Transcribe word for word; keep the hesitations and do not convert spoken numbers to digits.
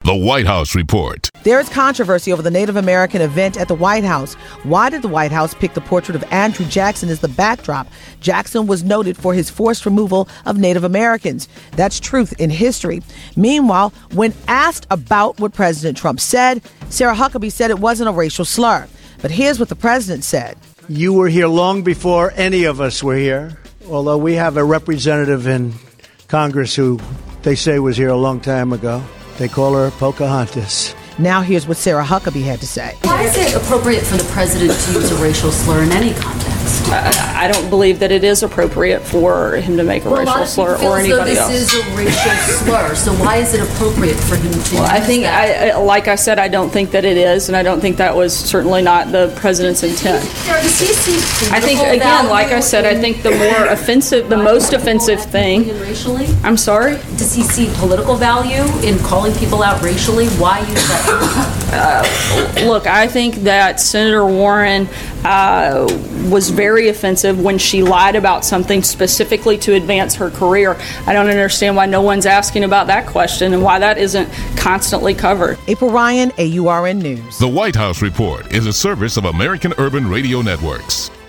The White House Report. There is controversy over the Native American event at the White House. Why did the White House pick the portrait of Andrew Jackson as the backdrop? Jackson was noted for his forced removal of Native Americans. That's truth in history. Meanwhile, when asked about what President Trump said, Sarah Huckabee said it wasn't a racial slur. But here's what the president said. You were here long before any of us were here, although we have a representative in Congress who they say was here a long time ago. They call her Pocahontas. Now here's what Sarah Huckabee had to say. Why is it appropriate for the president to use a racial slur in any context? I, I don't believe that it is appropriate for him to make a well, racial a slur feel or as anybody though else. This is a racial slur, so why is it appropriate for him to Well, use I think, that? I, like I said, I don't think that it is, and I don't think that was certainly not the president's intent. Does he see I think, again, like I said, I think the more offensive, the most offensive thing. Racially? I'm sorry? Does he see political value in calling people out racially? Why use that? Uh, look, I think that Senator Warren uh, was very offensive when she lied about something specifically to advance her career. I don't understand why no one's asking about that question and why that isn't constantly covered. April Ryan, A U R N News. The White House Report is a service of American Urban Radio Networks.